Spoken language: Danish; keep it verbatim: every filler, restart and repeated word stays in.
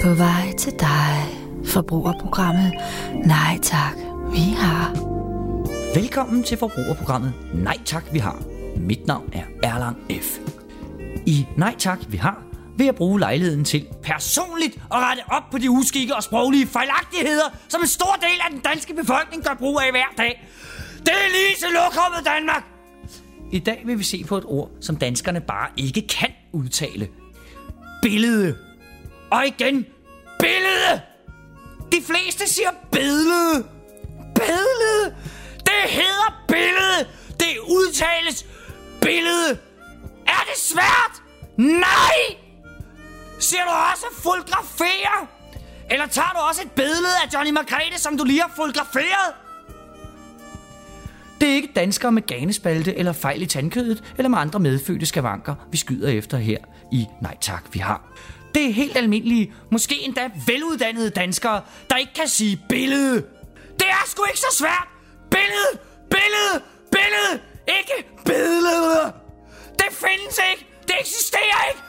På vej til dig. Forbrugerprogrammet Nej Tak, vi har. Velkommen til forbrugerprogrammet Nej Tak, vi har. Mit navn er Erlang F. I Nej Tak, vi har vil jeg bruge lejligheden til personligt at rette op på de uskikke og sproglige fejlagtigheder, som en stor del af den danske befolkning gør brug af hver dag. Det er lige til lokummet, Danmark! I dag vil vi se på et ord, som danskerne bare ikke kan udtale. Billede. Og igen, billede! De fleste siger billede. Billede! Det hedder billede! Det udtales billede! Er det svært? Nej! Siger du også fotografere? Eller tager du også et billede af Johnny Margrethe, som du lige har fotograferet? Det er ikke danskere med ganespalte eller fejl i tandkødet eller med andre medfødte skavanker, vi skyder efter her i Nej Tak, vi har. Det er helt almindelige, måske endda veluddannede danskere, der ikke kan sige billede. Det er sgu ikke så svært. Billede, billede, billede, ikke billede. Det findes ikke. Det eksisterer ikke.